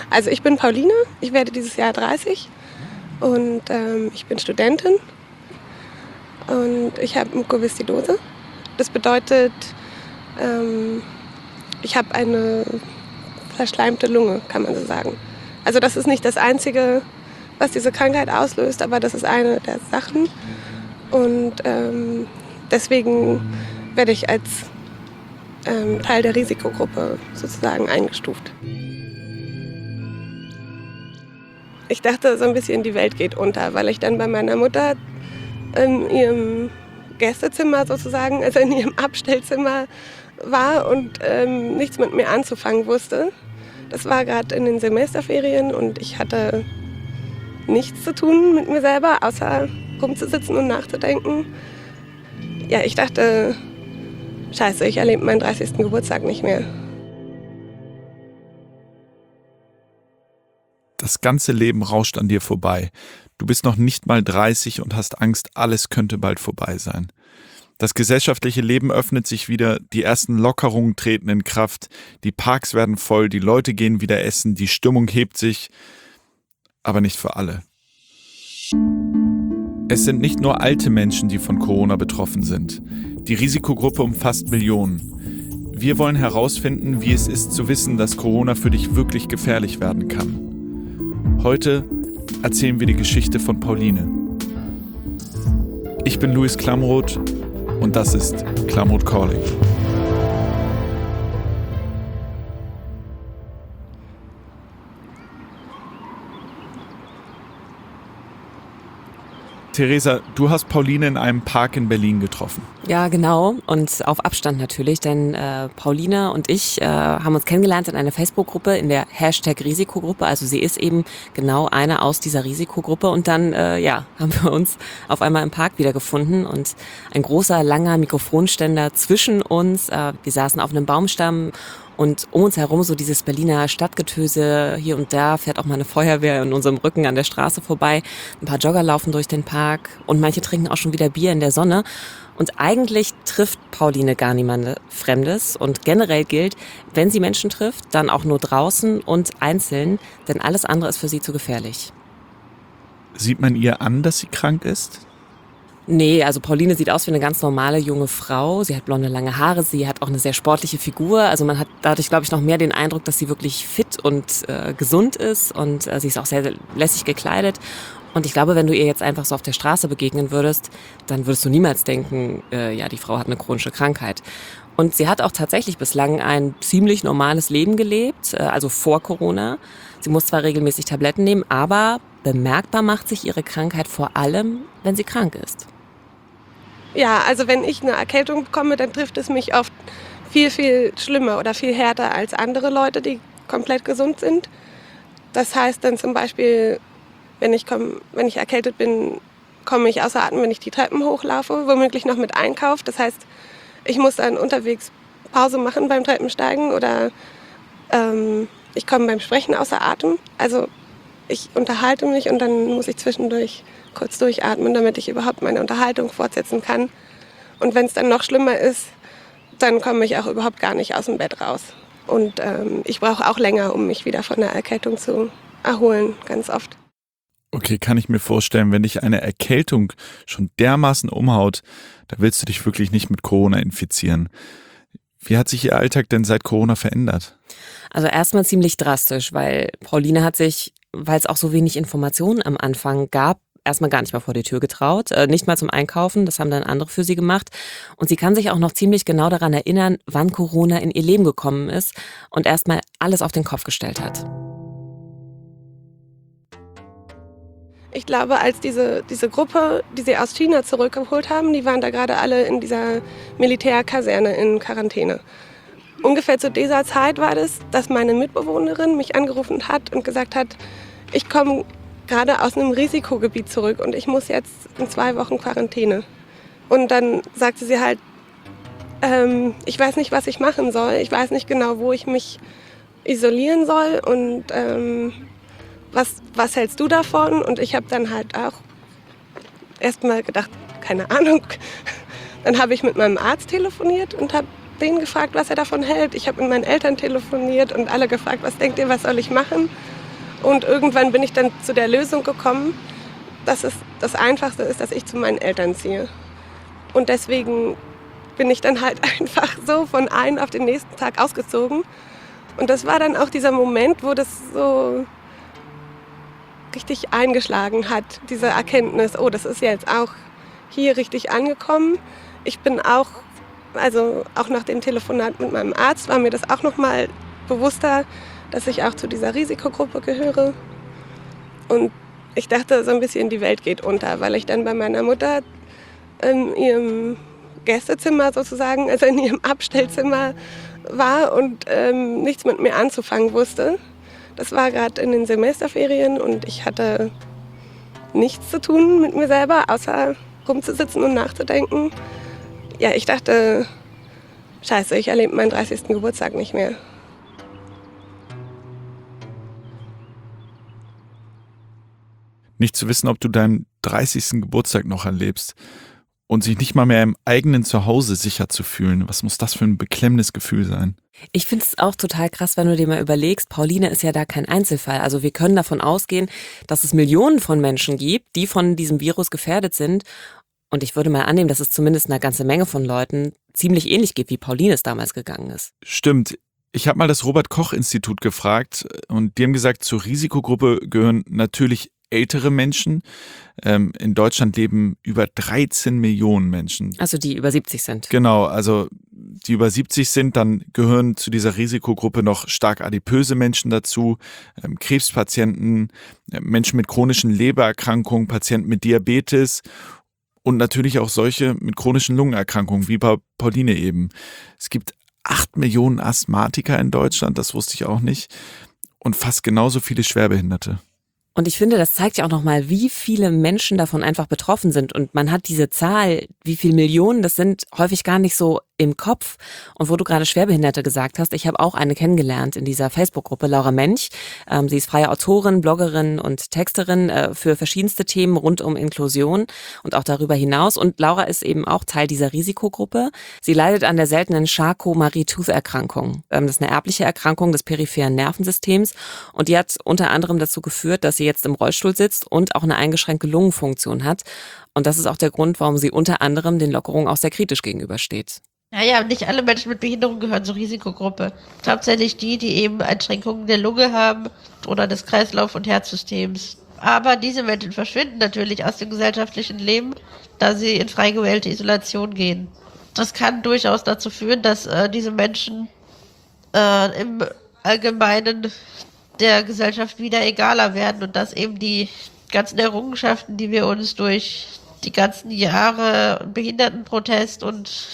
Also ich bin Pauline, ich werde dieses Jahr 30 und ich bin Studentin und ich habe Mukoviszidose. Das bedeutet, ich habe eine verschleimte Lunge, kann man so sagen. Also das ist nicht das Einzige, was diese Krankheit auslöst, aber das ist eine der Sachen. Und deswegen werde ich als Teil der Risikogruppe sozusagen eingestuft. Ich dachte so ein bisschen, die Welt geht unter, weil ich dann bei meiner Mutter in ihrem Gästezimmer sozusagen, also in ihrem Abstellzimmer war und nichts mit mir anzufangen wusste. Das war gerade in den Semesterferien und ich hatte nichts zu tun mit mir selber, außer rumzusitzen und nachzudenken. Ja, ich dachte, scheiße, ich erlebe meinen 30. Geburtstag nicht mehr. Das ganze Leben rauscht an dir vorbei. Du bist noch nicht mal 30 und hast Angst, alles könnte bald vorbei sein. Das gesellschaftliche Leben öffnet sich wieder, die ersten Lockerungen treten in Kraft, die Parks werden voll, die Leute gehen wieder essen, die Stimmung hebt sich, aber nicht für alle. Es sind nicht nur alte Menschen, die von Corona betroffen sind. Die Risikogruppe umfasst Millionen. Wir wollen herausfinden, wie es ist zu wissen, dass Corona für dich wirklich gefährlich werden kann. Heute erzählen wir die Geschichte von Pauline. Ich bin Luis Klamroth und das ist Klamroth Calling. Theresa, du hast Pauline in einem Park in Berlin getroffen. Ja, genau. Und auf Abstand natürlich, denn Pauline und ich haben uns kennengelernt in einer Facebook-Gruppe, in der #Risikogruppe. Also sie ist eben genau eine aus dieser Risikogruppe. Und dann haben wir uns auf einmal im Park wiedergefunden und ein großer, langer Mikrofonständer zwischen uns. Wir saßen auf einem Baumstamm. Und um uns herum so dieses Berliner Stadtgetöse, hier und da fährt auch mal eine Feuerwehr in unserem Rücken an der Straße vorbei. Ein paar Jogger laufen durch den Park und manche trinken auch schon wieder Bier in der Sonne. Und eigentlich trifft Pauline gar niemand Fremdes. Und generell gilt, wenn sie Menschen trifft, dann auch nur draußen und einzeln, denn alles andere ist für sie zu gefährlich. Sieht man ihr an, dass sie krank ist? Nee, also Pauline sieht aus wie eine ganz normale junge Frau. Sie hat blonde, lange Haare, sie hat auch eine sehr sportliche Figur. Also man hat dadurch, glaube ich, noch mehr den Eindruck, dass sie wirklich fit und gesund ist. Und sie ist auch sehr lässig gekleidet. Und ich glaube, wenn du ihr jetzt einfach so auf der Straße begegnen würdest, dann würdest du niemals denken, die Frau hat eine chronische Krankheit. Und sie hat auch tatsächlich bislang ein ziemlich normales Leben gelebt, also vor Corona. Sie muss zwar regelmäßig Tabletten nehmen, aber bemerkbar macht sich ihre Krankheit vor allem, wenn sie krank ist. Ja, also wenn ich eine Erkältung bekomme, dann trifft es mich oft viel, viel schlimmer oder viel härter als andere Leute, die komplett gesund sind. Das heißt dann zum Beispiel, wenn ich erkältet bin, komme ich außer Atem, wenn ich die Treppen hochlaufe, womöglich noch mit Einkauf. Das heißt, ich muss dann unterwegs Pause machen beim Treppensteigen oder ich komme beim Sprechen außer Atem. Also ich unterhalte mich und dann muss ich zwischendurch kurz durchatmen, damit ich überhaupt meine Unterhaltung fortsetzen kann. Und wenn es dann noch schlimmer ist, dann komme ich auch überhaupt gar nicht aus dem Bett raus. Und ich brauche auch länger, um mich wieder von der Erkältung zu erholen, ganz oft. Okay, kann ich mir vorstellen, wenn dich eine Erkältung schon dermaßen umhaut, da willst du dich wirklich nicht mit Corona infizieren. Wie hat sich Ihr Alltag denn seit Corona verändert? Also erstmal ziemlich drastisch, weil Pauline hat sich, weil es auch so wenig Informationen am Anfang gab, erstmal gar nicht mal vor die Tür getraut, nicht mal zum Einkaufen, das haben dann andere für sie gemacht. Und sie kann sich auch noch ziemlich genau daran erinnern, wann Corona in ihr Leben gekommen ist und erstmal alles auf den Kopf gestellt hat. Ich glaube, als diese Gruppe, die sie aus China zurückgeholt haben, die waren da gerade alle in dieser Militärkaserne in Quarantäne. Ungefähr zu dieser Zeit war das, dass meine Mitbewohnerin mich angerufen hat und gesagt hat, ich komme gerade aus einem Risikogebiet zurück und ich muss jetzt in 2 Wochen Quarantäne. Und dann sagte sie halt, ich weiß nicht, was ich machen soll. Ich weiß nicht genau, wo ich mich isolieren soll und was hältst du davon? Und ich habe dann halt auch erstmal gedacht, keine Ahnung. Dann habe ich mit meinem Arzt telefoniert und habe den gefragt, was er davon hält. Ich habe mit meinen Eltern telefoniert und alle gefragt, was denkt ihr, was soll ich machen? Und irgendwann bin ich dann zu der Lösung gekommen, dass es das Einfachste ist, dass ich zu meinen Eltern ziehe. Und deswegen bin ich dann halt einfach so von einem auf den nächsten Tag ausgezogen. Und das war dann auch dieser Moment, wo das so richtig eingeschlagen hat, diese Erkenntnis, oh, das ist jetzt auch hier richtig angekommen. Ich bin auch nach dem Telefonat mit meinem Arzt war mir das auch noch mal bewusster, dass ich auch zu dieser Risikogruppe gehöre. Und ich dachte so ein bisschen, die Welt geht unter, weil ich dann bei meiner Mutter in ihrem Gästezimmer sozusagen, also in ihrem Abstellzimmer war und nichts mit mir anzufangen wusste. Das war gerade in den Semesterferien und ich hatte nichts zu tun mit mir selber, außer rumzusitzen und nachzudenken. Ja, ich dachte, scheiße, ich erlebe meinen 30. Geburtstag nicht mehr. Nicht zu wissen, ob du deinen 30. Geburtstag noch erlebst und sich nicht mal mehr im eigenen Zuhause sicher zu fühlen. Was muss das für ein beklemmendes Gefühl sein? Ich finde es auch total krass, wenn du dir mal überlegst, Pauline ist ja da kein Einzelfall. Also wir können davon ausgehen, dass es Millionen von Menschen gibt, die von diesem Virus gefährdet sind. Und ich würde mal annehmen, dass es zumindest eine ganze Menge von Leuten ziemlich ähnlich geht, wie Pauline es damals gegangen ist. Stimmt. Ich habe mal das Robert-Koch-Institut gefragt und die haben gesagt, zur Risikogruppe gehören natürlich ältere Menschen. In Deutschland leben über 13 Millionen Menschen. Also die über 70 sind. Genau, also die über 70 sind, dann gehören zu dieser Risikogruppe noch stark adipöse Menschen dazu, Krebspatienten, Menschen mit chronischen Lebererkrankungen, Patienten mit Diabetes und natürlich auch solche mit chronischen Lungenerkrankungen, wie bei Pauline eben. Es gibt 8 Millionen Asthmatiker in Deutschland, das wusste ich auch nicht, und fast genauso viele Schwerbehinderte. Und ich finde, das zeigt ja auch nochmal, wie viele Menschen davon einfach betroffen sind. Und man hat diese Zahl, wie viele Millionen das sind, häufig gar nicht so im Kopf. Und wo du gerade Schwerbehinderte gesagt hast, ich habe auch eine kennengelernt in dieser Facebook-Gruppe, Laura Mench. Sie ist freie Autorin, Bloggerin und Texterin für verschiedenste Themen rund um Inklusion und auch darüber hinaus. Und Laura ist eben auch Teil dieser Risikogruppe. Sie leidet an der seltenen Charcot-Marie-Tooth-Erkrankung. Das ist eine erbliche Erkrankung des peripheren Nervensystems. Und die hat unter anderem dazu geführt, dass sie jetzt im Rollstuhl sitzt und auch eine eingeschränkte Lungenfunktion hat. Und das ist auch der Grund, warum sie unter anderem den Lockerungen auch sehr kritisch gegenübersteht. Naja, nicht alle Menschen mit Behinderung gehören zur Risikogruppe. Hauptsächlich die eben Einschränkungen der Lunge haben oder des Kreislauf- und Herzsystems. Aber diese Menschen verschwinden natürlich aus dem gesellschaftlichen Leben, da sie in frei gewählte Isolation gehen. Das kann durchaus dazu führen, dass diese Menschen im Allgemeinen der Gesellschaft wieder egaler werden und dass eben die ganzen Errungenschaften, die wir uns durch die ganzen Jahre Behindertenprotest und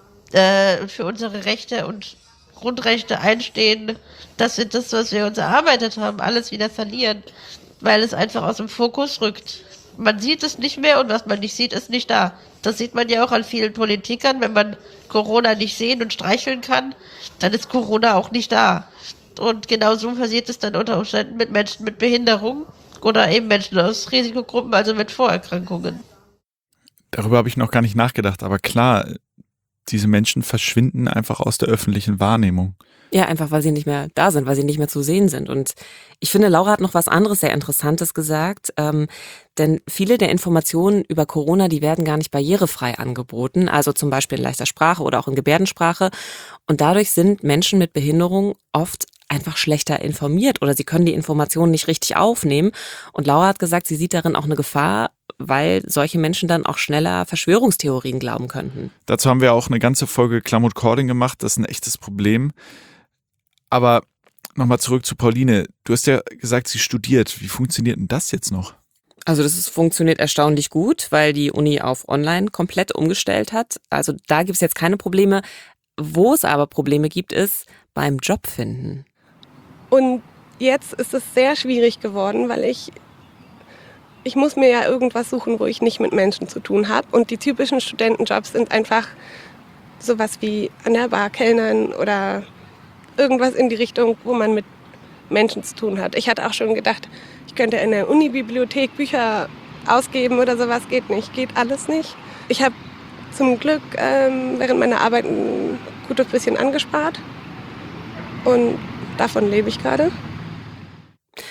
für unsere Rechte und Grundrechte einstehen, dass wir das, was wir uns erarbeitet haben, alles wieder verlieren, weil es einfach aus dem Fokus rückt. Man sieht es nicht mehr und was man nicht sieht, ist nicht da. Das sieht man ja auch an vielen Politikern. Wenn man Corona nicht sehen und streicheln kann, dann ist Corona auch nicht da. Und genau so passiert es dann unter Umständen mit Menschen mit Behinderung oder eben Menschen aus Risikogruppen, also mit Vorerkrankungen. Darüber habe ich noch gar nicht nachgedacht, aber klar, diese Menschen verschwinden einfach aus der öffentlichen Wahrnehmung. Ja, einfach weil sie nicht mehr da sind, weil sie nicht mehr zu sehen sind. Und ich finde, Laura hat noch was anderes sehr Interessantes gesagt, denn viele der Informationen über Corona, die werden gar nicht barrierefrei angeboten, also zum Beispiel in leichter Sprache oder auch in Gebärdensprache. Und dadurch sind Menschen mit Behinderung oft einfach schlechter informiert oder sie können die Informationen nicht richtig aufnehmen. Und Laura hat gesagt, sie sieht darin auch eine Gefahr, weil solche Menschen dann auch schneller Verschwörungstheorien glauben könnten. Dazu haben wir auch eine ganze Folge Klamut Cording gemacht, das ist ein echtes Problem. Aber nochmal zurück zu Pauline. Du hast ja gesagt, sie studiert. Wie funktioniert denn das jetzt noch? Also funktioniert erstaunlich gut, weil die Uni auf Online komplett umgestellt hat. Also da gibt es jetzt keine Probleme. Wo es aber Probleme gibt, ist beim Jobfinden. Und jetzt ist es sehr schwierig geworden, weil ich muss mir ja irgendwas suchen, wo ich nicht mit Menschen zu tun habe. Und die typischen Studentenjobs sind einfach sowas wie an der Bar kellnern oder irgendwas in die Richtung, wo man mit Menschen zu tun hat. Ich hatte auch schon gedacht, ich könnte in der Unibibliothek Bücher ausgeben oder sowas. Geht nicht, geht alles nicht. Ich habe zum Glück während meiner Arbeit ein gutes bisschen angespart und davon lebe ich gerade.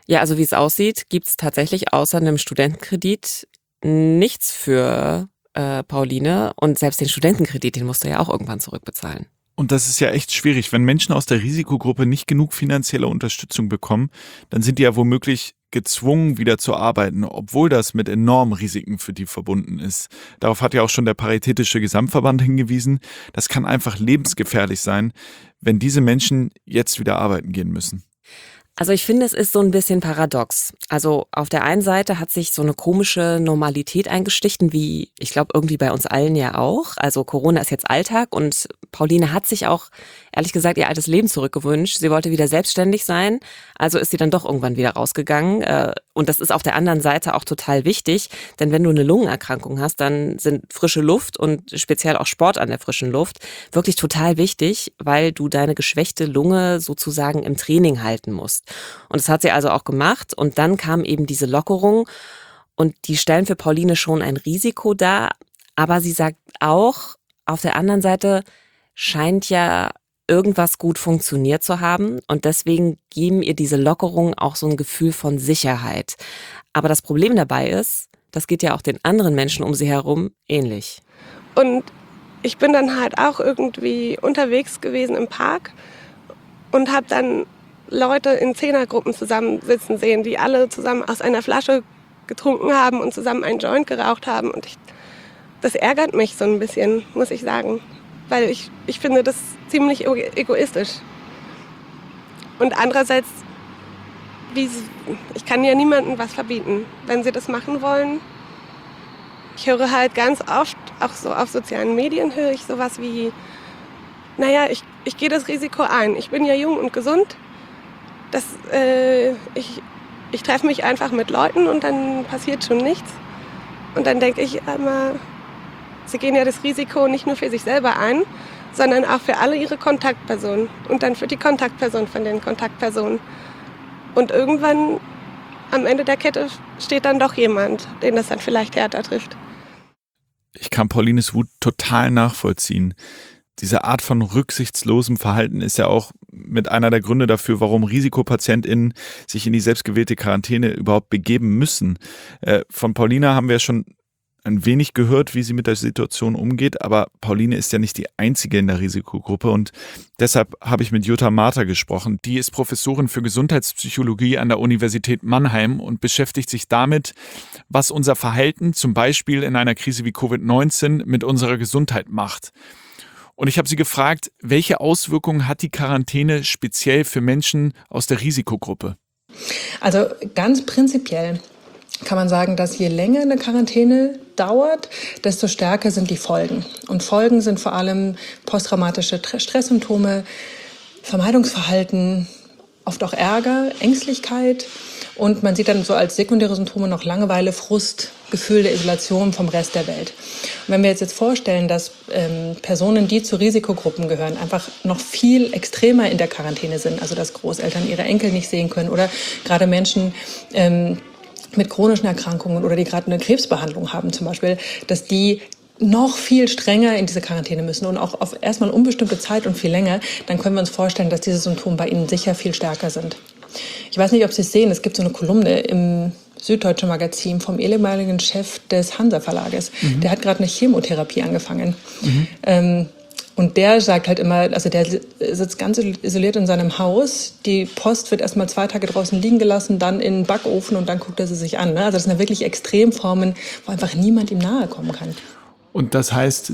Ja, also wie es aussieht, gibt es tatsächlich außer einem Studentenkredit nichts für Pauline. Und selbst den Studentenkredit, den musst du ja auch irgendwann zurückbezahlen. Und das ist ja echt schwierig. Wenn Menschen aus der Risikogruppe nicht genug finanzielle Unterstützung bekommen, dann sind die ja womöglich gezwungen, wieder zu arbeiten, obwohl das mit enormen Risiken für die verbunden ist. Darauf hat ja auch schon der Paritätische Gesamtverband hingewiesen. Das kann einfach lebensgefährlich sein, wenn diese Menschen jetzt wieder arbeiten gehen müssen. Also ich finde, es ist so ein bisschen paradox. Also auf der einen Seite hat sich so eine komische Normalität eingestichen, wie ich glaube irgendwie bei uns allen ja auch. Also Corona ist jetzt Alltag und Pauline hat sich auch, ehrlich gesagt, ihr altes Leben zurückgewünscht. Sie wollte wieder selbstständig sein, also ist sie dann doch irgendwann wieder rausgegangen. Und das ist auf der anderen Seite auch total wichtig, denn wenn du eine Lungenerkrankung hast, dann sind frische Luft und speziell auch Sport an der frischen Luft wirklich total wichtig, weil du deine geschwächte Lunge sozusagen im Training halten musst. Und das hat sie also auch gemacht und dann kam eben diese Lockerung und die stellen für Pauline schon ein Risiko dar, aber sie sagt auch, auf der anderen Seite scheint ja irgendwas gut funktioniert zu haben und deswegen geben ihr diese Lockerungen auch so ein Gefühl von Sicherheit. Aber das Problem dabei ist, das geht ja auch den anderen Menschen um sie herum ähnlich. Und ich bin dann halt auch irgendwie unterwegs gewesen im Park und habe dann Leute in Zehnergruppen zusammensitzen sehen, die alle zusammen aus einer Flasche getrunken haben und zusammen einen Joint geraucht haben. Und das ärgert mich so ein bisschen, muss ich sagen. Weil ich finde das ziemlich egoistisch. Und andererseits, ich kann ja niemandem was verbieten, wenn sie das machen wollen. Ich höre halt ganz oft, auch so auf sozialen Medien höre ich sowas wie, naja, ich gehe das Risiko ein. Ich bin ja jung und gesund. Ich treffe mich einfach mit Leuten und dann passiert schon nichts. Und dann denke ich immer, sie gehen ja das Risiko nicht nur für sich selber ein, sondern auch für alle ihre Kontaktpersonen und dann für die Kontaktperson von den Kontaktpersonen. Und irgendwann am Ende der Kette steht dann doch jemand, den das dann vielleicht härter trifft. Ich kann Paulines Wut total nachvollziehen. Diese Art von rücksichtslosem Verhalten ist ja auch mit einer der Gründe dafür, warum RisikopatientInnen sich in die selbstgewählte Quarantäne überhaupt begeben müssen. Von Paulina haben wir schon ein wenig gehört, wie sie mit der Situation umgeht, aber Pauline ist ja nicht die einzige in der Risikogruppe und deshalb habe ich mit Jutta Marter gesprochen. Die ist Professorin für Gesundheitspsychologie an der Universität Mannheim und beschäftigt sich damit, was unser Verhalten zum Beispiel in einer Krise wie Covid-19 mit unserer Gesundheit macht. Und ich habe sie gefragt, welche Auswirkungen hat die Quarantäne speziell für Menschen aus der Risikogruppe? Also ganz prinzipiell kann man sagen, dass je länger eine Quarantäne dauert, desto stärker sind die Folgen. Und Folgen sind vor allem posttraumatische Stresssymptome, Vermeidungsverhalten, oft auch Ärger, Ängstlichkeit. Und man sieht dann so als sekundäre Symptome noch Langeweile, Frust, Gefühl der Isolation vom Rest der Welt. Und wenn wir jetzt vorstellen, dass Personen, die zu Risikogruppen gehören, einfach noch viel extremer in der Quarantäne sind, also dass Großeltern ihre Enkel nicht sehen können oder gerade Menschen mit chronischen Erkrankungen oder die gerade eine Krebsbehandlung haben zum Beispiel, dass die noch viel strenger in diese Quarantäne müssen und auch auf erstmal unbestimmte Zeit und viel länger, dann können wir uns vorstellen, dass diese Symptome bei ihnen sicher viel stärker sind. Ich weiß nicht, ob Sie es sehen, es gibt so eine Kolumne im Süddeutschen Magazin vom ehemaligen Chef des Hansa-Verlages. Der hat gerade eine Chemotherapie angefangen. Und der sagt halt immer, also der sitzt ganz isoliert in seinem Haus. Die Post wird erstmal 2 Tage draußen liegen gelassen, dann in den Backofen und dann guckt er sie sich an. Also das sind ja wirklich Extremformen, wo einfach niemand ihm nahe kommen kann. Und das heißt,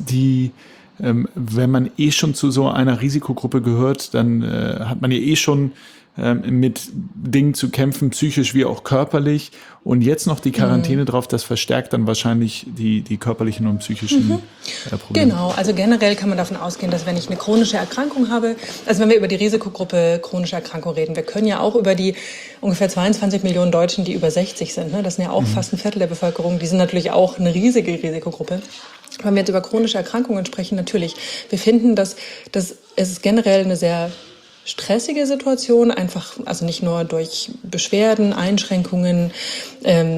wenn man schon zu so einer Risikogruppe gehört, dann hat man ja schon mit Dingen zu kämpfen, psychisch wie auch körperlich. Und jetzt noch die Quarantäne drauf, das verstärkt dann wahrscheinlich die körperlichen und psychischen Probleme. Genau, also generell kann man davon ausgehen, dass wenn ich eine chronische Erkrankung habe, also wenn wir über die Risikogruppe chronische Erkrankung reden, wir können ja auch über die ungefähr 22 Millionen Deutschen, die über 60 sind, ne? Das sind ja auch fast ein Viertel der Bevölkerung, die sind natürlich auch eine riesige Risikogruppe. Wenn wir jetzt über chronische Erkrankungen sprechen, natürlich, wir finden, dass es generell eine sehr stressige Situation, einfach, also nicht nur durch Beschwerden, Einschränkungen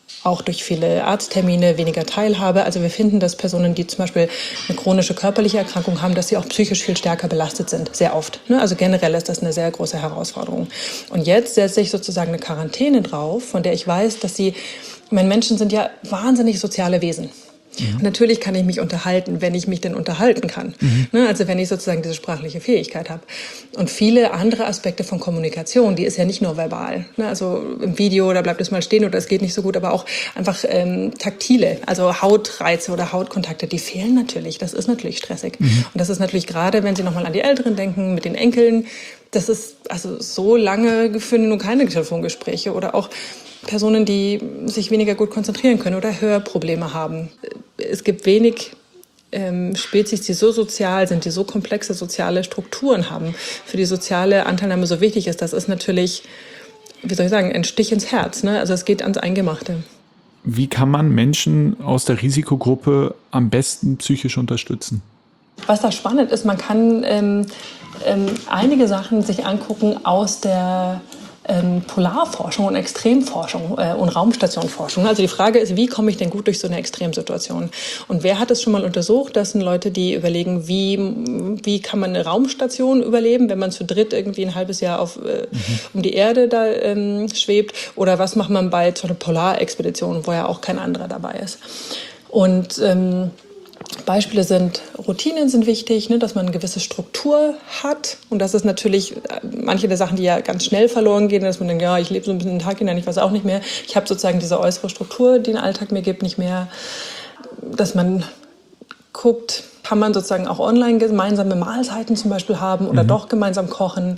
Auch durch viele Arzttermine, weniger Teilhabe. Also wir finden, dass Personen, die zum Beispiel eine chronische körperliche Erkrankung haben, dass sie auch psychisch viel stärker belastet sind, sehr oft. Also generell ist das eine sehr große Herausforderung. Und jetzt setze ich sozusagen eine Quarantäne drauf, von der ich weiß, dass Menschen sind ja wahnsinnig soziale Wesen. Und natürlich kann ich mich unterhalten, wenn ich mich denn unterhalten kann. Also wenn ich sozusagen diese sprachliche Fähigkeit habe. Und viele andere Aspekte von Kommunikation, die ist ja nicht nur verbal. Also im Video, da bleibt es mal stehen oder es geht nicht so gut, aber auch einfach taktile, also Hautreize oder Hautkontakte, die fehlen natürlich. Das ist natürlich stressig. Und das ist natürlich gerade, wenn Sie nochmal an die Älteren denken, mit den Enkeln, das ist also so lange führen nun keine Telefongespräche oder auch Personen, die sich weniger gut konzentrieren können oder Hörprobleme haben. Es gibt wenig Spezies, die so sozial sind, die so komplexe soziale Strukturen haben, für die soziale Anteilnahme so wichtig ist. Das ist natürlich, wie soll ich sagen, ein Stich ins Herz. Also es geht ans Eingemachte. Wie kann man Menschen aus der Risikogruppe am besten psychisch unterstützen? Was da spannend ist, man kann einige Sachen sich angucken aus der Polarforschung und Extremforschung und Raumstationforschung. Also die Frage ist, wie komme ich denn gut durch so eine Extremsituation? Und wer hat es schon mal untersucht? Das sind Leute, die überlegen, wie kann man eine Raumstation überleben, wenn man zu dritt irgendwie ein halbes Jahr um die Erde da schwebt? Oder was macht man bei so einer Polarexpedition, wo ja auch kein anderer dabei ist? Und Beispiele sind, Routinen sind wichtig, dass man eine gewisse Struktur hat. Und das ist natürlich manche der Sachen, die ja ganz schnell verloren gehen, dass man denkt, ja, ich lebe so ein bisschen den Tag hinein, ich weiß auch nicht mehr. Ich habe sozusagen diese äußere Struktur, die den Alltag mir gibt, nicht mehr. Dass man guckt, kann man sozusagen auch online gemeinsame Mahlzeiten zum Beispiel haben oder doch gemeinsam kochen.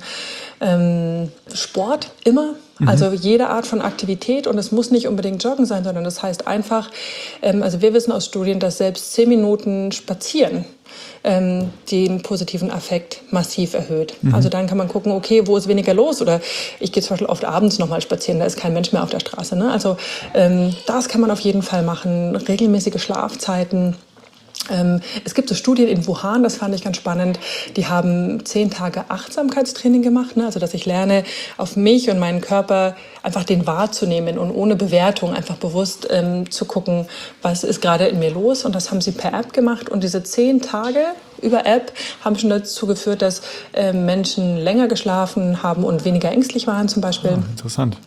Sport immer, also jede Art von Aktivität und es muss nicht unbedingt Joggen sein, sondern das heißt einfach, also wir wissen aus Studien, dass selbst 10 Minuten Spazieren den positiven Affekt massiv erhöht. Also dann kann man gucken, okay, wo ist weniger los? Oder ich gehe zum Beispiel oft abends nochmal spazieren, da ist kein Mensch mehr auf der Straße. Also das kann man auf jeden Fall machen, regelmäßige Schlafzeiten. Es gibt so Studien in Wuhan, das fand ich ganz spannend, die haben 10 Tage Achtsamkeitstraining gemacht, also dass ich lerne, auf mich und meinen Körper einfach den wahrzunehmen und ohne Bewertung einfach bewusst zu gucken, was ist gerade in mir los. Und das haben sie per App gemacht und diese 10 Tage über App haben schon dazu geführt, dass Menschen länger geschlafen haben und weniger ängstlich waren zum Beispiel. Ah, interessant.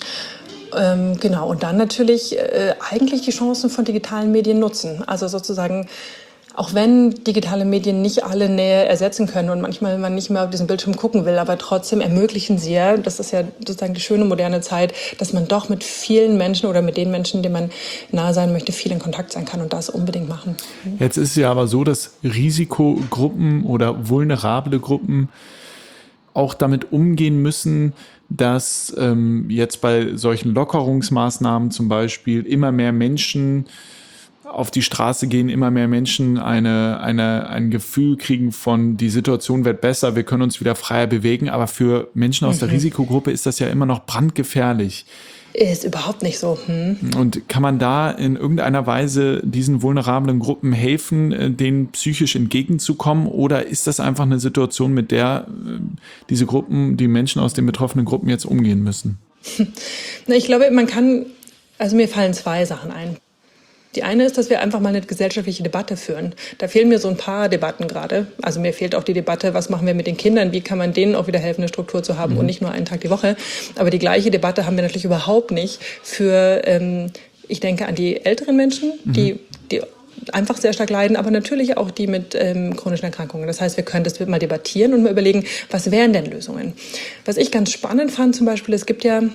Genau, und dann natürlich eigentlich die Chancen von digitalen Medien nutzen. Also sozusagen, auch wenn digitale Medien nicht alle Nähe ersetzen können und manchmal man nicht mehr auf diesen Bildschirm gucken will, aber trotzdem ermöglichen sie ja, das ist ja sozusagen die schöne moderne Zeit, dass man doch mit vielen Menschen oder mit den Menschen, denen man nahe sein möchte, viel in Kontakt sein kann und das unbedingt machen. Jetzt ist es ja aber so, dass Risikogruppen oder vulnerable Gruppen auch damit umgehen müssen, dass jetzt bei solchen Lockerungsmaßnahmen zum Beispiel immer mehr Menschen auf die Straße gehen, immer mehr Menschen ein Gefühl kriegen von, die Situation wird besser, wir können uns wieder freier bewegen. Aber für Menschen aus der Risikogruppe ist das ja immer noch brandgefährlich. Ist überhaupt nicht so. Und kann man da in irgendeiner Weise diesen vulnerablen Gruppen helfen, denen psychisch entgegenzukommen? Oder ist das einfach eine Situation, mit der diese Gruppen, die Menschen aus den betroffenen Gruppen jetzt umgehen müssen? Ich glaube, also mir fallen 2 Sachen ein. Die eine ist, dass wir einfach mal eine gesellschaftliche Debatte führen. Da fehlen mir so ein paar Debatten gerade. Also mir fehlt auch die Debatte, was machen wir mit den Kindern? Wie kann man denen auch wieder helfen, eine Struktur zu haben und nicht nur einen Tag die Woche? Aber die gleiche Debatte haben wir natürlich überhaupt nicht für, ich denke an die älteren Menschen, die einfach sehr stark leiden, aber natürlich auch die mit chronischen Erkrankungen. Das heißt, wir können das mal debattieren und mal überlegen, was wären denn Lösungen? Was ich ganz spannend fand zum Beispiel, es gibt ja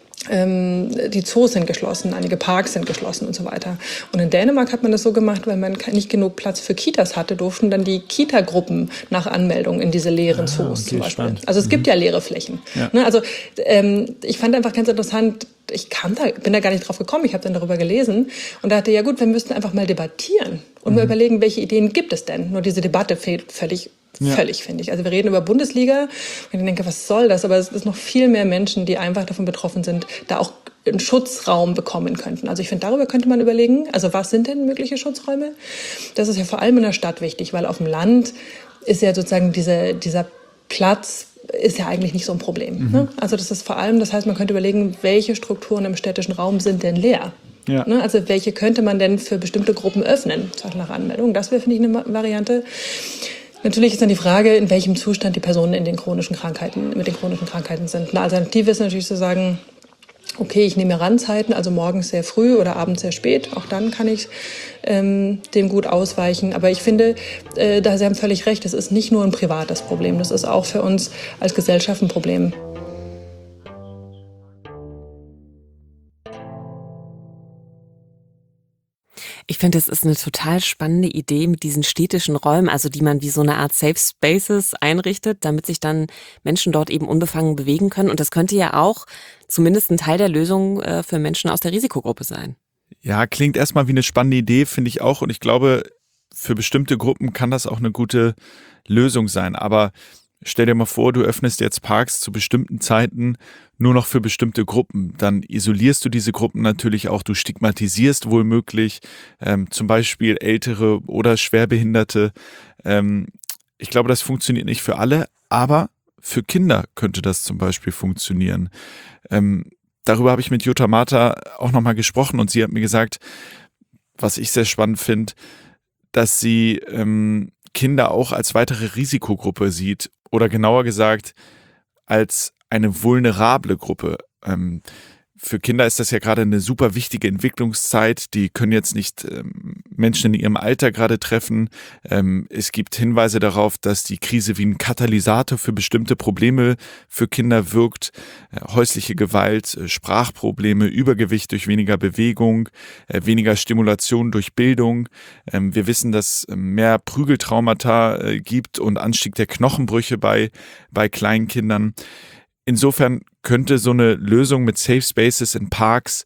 die Zoos sind geschlossen, einige Parks sind geschlossen und so weiter. Und in Dänemark hat man das so gemacht, weil man nicht genug Platz für Kitas hatte, durften dann die Kita-Gruppen nach Anmeldung in diese leeren Zoos zum Beispiel. Spannend. Also es gibt ja leere Flächen. Ja. Also ich fand einfach ganz interessant, bin da gar nicht drauf gekommen, ich habe dann darüber gelesen und dachte, ja gut, wir müssten einfach mal debattieren und mal überlegen, welche Ideen gibt es denn? Nur diese Debatte fehlt völlig, finde ich. Also wir reden über Bundesliga und ich denke, was soll das? Aber es ist noch viel mehr Menschen, die einfach davon betroffen sind, da auch einen Schutzraum bekommen könnten. Also ich finde, darüber könnte man überlegen, also was sind denn mögliche Schutzräume? Das ist ja vor allem in der Stadt wichtig, weil auf dem Land ist ja sozusagen dieser Platz ist ja eigentlich nicht so ein Problem. Ne? Also das ist vor allem, das heißt, man könnte überlegen, welche Strukturen im städtischen Raum sind denn leer? Ja. Ne? Also welche könnte man denn für bestimmte Gruppen öffnen, zum Beispiel nach Anmeldung? Das wäre, finde ich, eine Variante. Natürlich ist dann die Frage, in welchem Zustand die Personen mit den chronischen Krankheiten sind. Eine Alternative ist natürlich zu sagen, okay, ich nehme mir Randzeiten, also morgens sehr früh oder abends sehr spät. Auch dann kann ich dem gut ausweichen. Aber ich finde, da Sie haben völlig recht, es ist nicht nur ein privates Problem, das ist auch für uns als Gesellschaft ein Problem. Ich finde, es ist eine total spannende Idee mit diesen städtischen Räumen, also die man wie so eine Art Safe Spaces einrichtet, damit sich dann Menschen dort eben unbefangen bewegen können. Und das könnte ja auch zumindest ein Teil der Lösung für Menschen aus der Risikogruppe sein. Ja, klingt erstmal wie eine spannende Idee, finde ich auch. Und ich glaube, für bestimmte Gruppen kann das auch eine gute Lösung sein. Aber stell dir mal vor, du öffnest jetzt Parks zu bestimmten Zeiten nur noch für bestimmte Gruppen. Dann isolierst du diese Gruppen natürlich auch. Du stigmatisierst womöglich zum Beispiel Ältere oder Schwerbehinderte. Ich glaube, das funktioniert nicht für alle, aber für Kinder könnte das zum Beispiel funktionieren. Darüber habe ich mit Jutta Marta auch nochmal gesprochen und sie hat mir gesagt, was ich sehr spannend finde, dass sie Kinder auch als weitere Risikogruppe sieht oder genauer gesagt als eine vulnerable Gruppe. Für Kinder ist das ja gerade eine super wichtige Entwicklungszeit. Die können jetzt nicht Menschen in ihrem Alter gerade treffen. Es gibt Hinweise darauf, dass die Krise wie ein Katalysator für bestimmte Probleme für Kinder wirkt. Häusliche Gewalt, Sprachprobleme, Übergewicht durch weniger Bewegung, weniger Stimulation durch Bildung. Wir wissen, dass mehr Prügeltraumata gibt und Anstieg der Knochenbrüche bei kleinen Kindern. Insofern könnte so eine Lösung mit Safe Spaces in Parks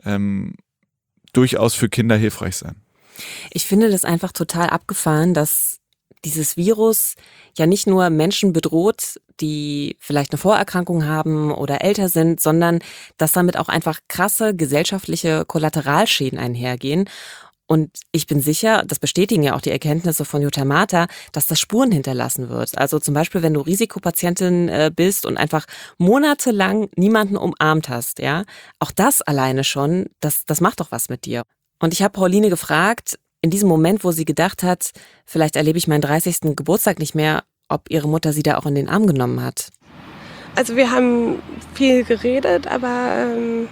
durchaus für Kinder hilfreich sein. Ich finde das einfach total abgefahren, dass dieses Virus ja nicht nur Menschen bedroht, die vielleicht eine Vorerkrankung haben oder älter sind, sondern dass damit auch einfach krasse gesellschaftliche Kollateralschäden einhergehen. Und ich bin sicher, das bestätigen ja auch die Erkenntnisse von Jutta Marta, dass das Spuren hinterlassen wird. Also zum Beispiel, wenn du Risikopatientin bist und einfach monatelang niemanden umarmt hast, ja, auch das alleine schon, das macht doch was mit dir. Und ich habe Pauline gefragt, in diesem Moment, wo sie gedacht hat, vielleicht erlebe ich meinen 30. Geburtstag nicht mehr, ob ihre Mutter sie da auch in den Arm genommen hat. Also wir haben viel geredet, aber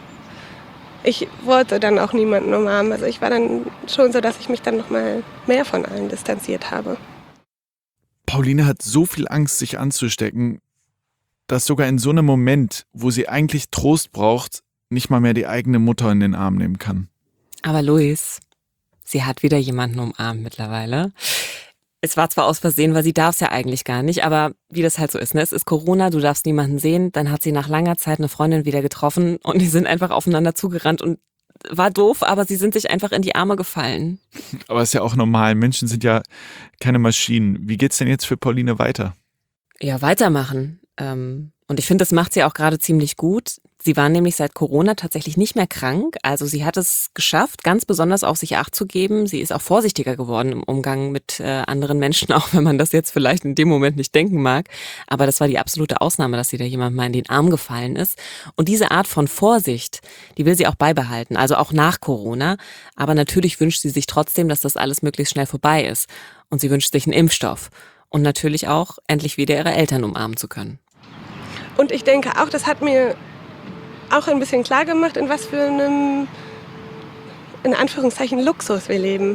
ich wollte dann auch niemanden umarmen. Also ich war dann schon so, dass ich mich dann noch mal mehr von allen distanziert habe. Pauline hat so viel Angst, sich anzustecken, dass sogar in so einem Moment, wo sie eigentlich Trost braucht, nicht mal mehr die eigene Mutter in den Arm nehmen kann. Aber Luis, sie hat wieder jemanden umarmt mittlerweile. Es war zwar aus Versehen, weil sie darf es ja eigentlich gar nicht, aber wie das halt so ist, ne? Es ist Corona, du darfst niemanden sehen. Dann hat sie nach langer Zeit eine Freundin wieder getroffen und die sind einfach aufeinander zugerannt und war doof, aber sie sind sich einfach in die Arme gefallen. Aber ist ja auch normal. Menschen sind ja keine Maschinen. Wie geht's denn jetzt für Pauline weiter? Ja, weitermachen. Und ich finde, das macht sie auch gerade ziemlich gut. Sie war nämlich seit Corona tatsächlich nicht mehr krank. Also sie hat es geschafft, ganz besonders auf sich Acht zu geben. Sie ist auch vorsichtiger geworden im Umgang mit anderen Menschen, auch wenn man das jetzt vielleicht in dem Moment nicht denken mag. Aber das war die absolute Ausnahme, dass sie da jemand mal in den Arm gefallen ist. Und diese Art von Vorsicht, die will sie auch beibehalten, also auch nach Corona. Aber natürlich wünscht sie sich trotzdem, dass das alles möglichst schnell vorbei ist. Und sie wünscht sich einen Impfstoff. Und natürlich auch, endlich wieder ihre Eltern umarmen zu können. Und ich denke auch, das hat mir auch ein bisschen klar gemacht, in was für einem, in Anführungszeichen, Luxus wir leben.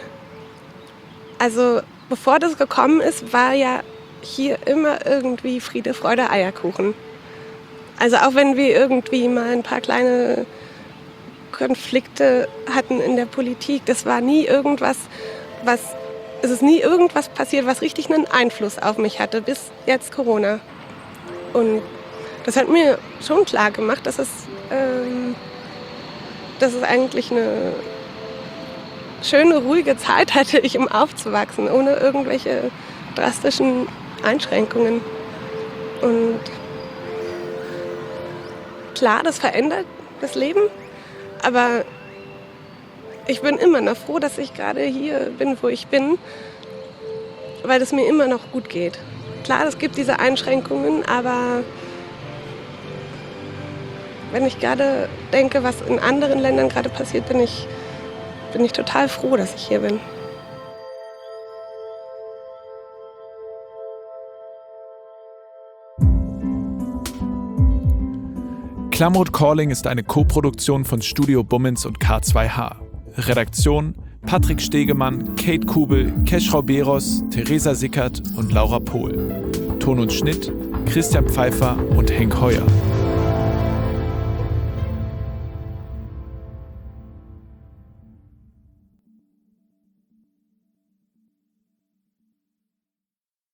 Also bevor das gekommen ist, war ja hier immer irgendwie Friede, Freude, Eierkuchen. Also auch wenn wir irgendwie mal ein paar kleine Konflikte hatten in der Politik, das war nie irgendwas, es ist nie irgendwas passiert, was richtig einen Einfluss auf mich hatte, bis jetzt Corona. Und das hat mir schon klar gemacht, dass es eigentlich eine schöne, ruhige Zeit hatte ich, um aufzuwachsen, ohne irgendwelche drastischen Einschränkungen. Und klar, das verändert das Leben, aber ich bin immer noch froh, dass ich gerade hier bin, wo ich bin, weil es mir immer noch gut geht. Klar, es gibt diese Einschränkungen, aber wenn ich gerade denke, was in anderen Ländern gerade passiert, bin ich total froh, dass ich hier bin. Klamroth Calling ist eine Koproduktion von Studio Bummens und K2H. Redaktion: Patrick Stegemann, Kate Kubel, Keschrau Beros, Theresa Sickert und Laura Pohl. Ton und Schnitt: Christian Pfeiffer und Henk Heuer.